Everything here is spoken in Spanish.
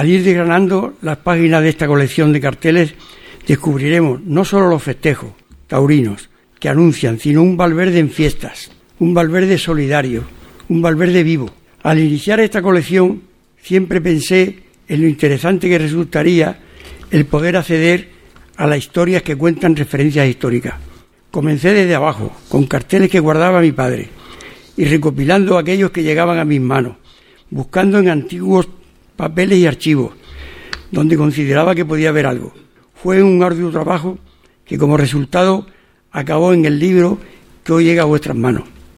Al ir desgranando las páginas de esta colección de carteles, descubriremos no solo los festejos taurinos que anuncian, sino un Valverde en fiestas, un Valverde solidario, un Valverde vivo. Al iniciar esta colección siempre pensé en lo interesante que resultaría el poder acceder a las historias que cuentan referencias históricas. Comencé desde abajo, con carteles que guardaba mi padre, y recopilando aquellos que llegaban a mis manos, buscando en antiguos papeles y archivos, donde consideraba que podía haber algo. Fue un arduo trabajo que como resultado acabó en el libro que hoy llega a vuestras manos.